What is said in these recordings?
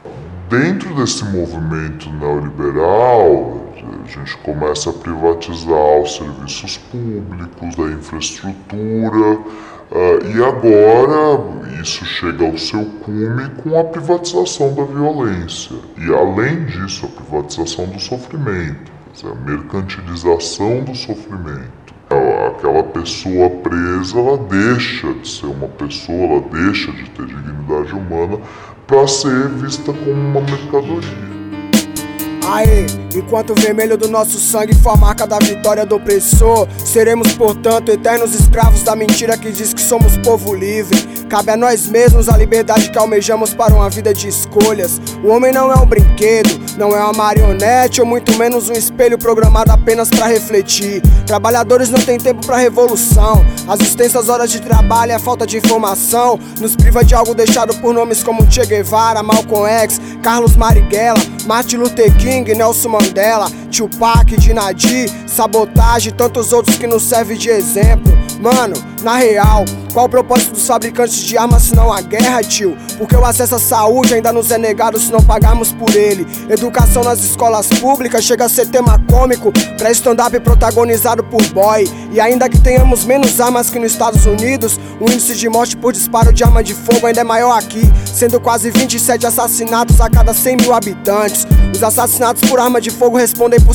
Dentro desse movimento neoliberal, a gente começa a privatizar os serviços públicos, a infraestrutura, e agora isso chega ao seu cume com a privatização da violência. E além disso, a privatização do sofrimento, quer dizer, a mercantilização do sofrimento. Aquela pessoa presa, ela deixa de ser uma pessoa, ela deixa de ter dignidade humana para ser vista como uma mercadoria. Aê, enquanto o vermelho do nosso sangue for a marca da vitória do opressor, seremos, portanto, eternos escravos da mentira que diz que somos povo livre. Cabe a nós mesmos a liberdade que almejamos para uma vida de escolhas. O homem não é um brinquedo, não é uma marionete ou muito menos um espelho programado apenas para refletir. Trabalhadores não têm tempo para revolução. As extensas horas de trabalho e a falta de informação nos priva de algo deixado por nomes como Che Guevara, Malcolm X, Carlos Marighella, Martin Luther King, Nelson Mandela, Tupac, Dinadi, Sabotagem e tantos outros que nos servem de exemplo. Mano, na real, qual o propósito dos fabricantes de armas se não a guerra, tio? Porque o acesso à saúde ainda nos é negado se não pagarmos por ele. Educação nas escolas públicas chega a ser tema cômico pra stand-up protagonizado por boy. E ainda que tenhamos menos armas que nos Estados Unidos, o índice de morte por disparo de arma de fogo ainda é maior aqui, sendo quase 27 assassinatos a cada 100 mil habitantes. Os assassinatos por arma de fogo respondem por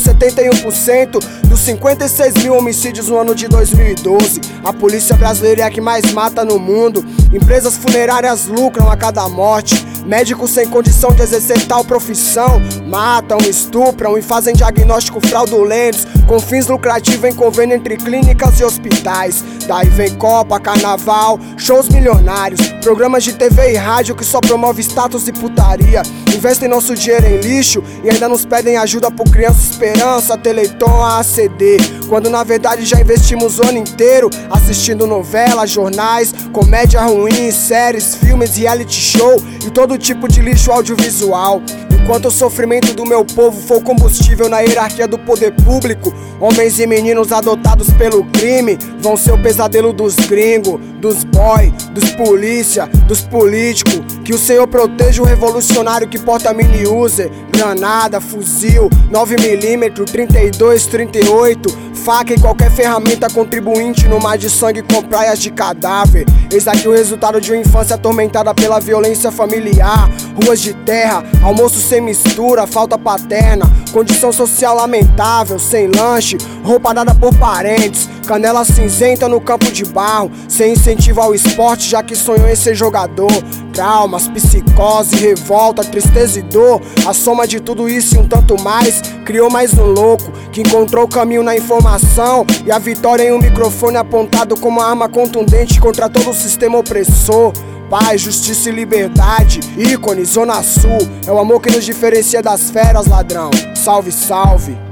71% dos 56 mil homicídios no ano de 2012. A polícia brasileira é a que mais mata no mundo. Empresas funerárias lucram a cada morte. Médicos sem condição de exercer tal profissão matam, estupram e fazem diagnósticos fraudulentos com fins lucrativos em convênio entre clínicas e hospitais. Daí vem Copa, Carnaval, shows milionários, programas de TV e rádio que só promovem status e putaria. Investem nosso dinheiro em lixo e ainda nos pedem ajuda por Criança Esperança, Teleton, ACD, quando na verdade já investimos o ano inteiro assistindo novelas, jornais, comédia ruim, séries, filmes, reality show e todo tipo de lixo audiovisual. Enquanto o sofrimento do meu povo for combustível na hierarquia do poder público, homens e meninos adotados pelo crime vão ser o pesadelo dos gringos, dos boy, dos polícia, dos políticos. Que o Senhor proteja o revolucionário que porta mini-user, granada, fuzil, 9mm, 32, 38, faca e qualquer ferramenta contribuinte no mar de sangue com praias de cadáver. Eis aqui o resultado de uma infância atormentada pela violência familiar. Ruas de terra, almoço sem mistura, falta paterna, condição social lamentável, sem lanche, roupa dada por parentes, canela cinzenta no campo de barro, sem incentivo ao esporte já que sonhou em ser jogador. Traumas, psicose, revolta, tristeza e dor, a soma de tudo isso e um tanto mais criou mais um louco que encontrou o caminho na informação e a vitória em um microfone apontado como uma arma contundente contra todo o sistema opressor. Paz, justiça e liberdade, ícone, Zona Sul, é o amor que nos diferencia das feras, ladrão. Salve, salve.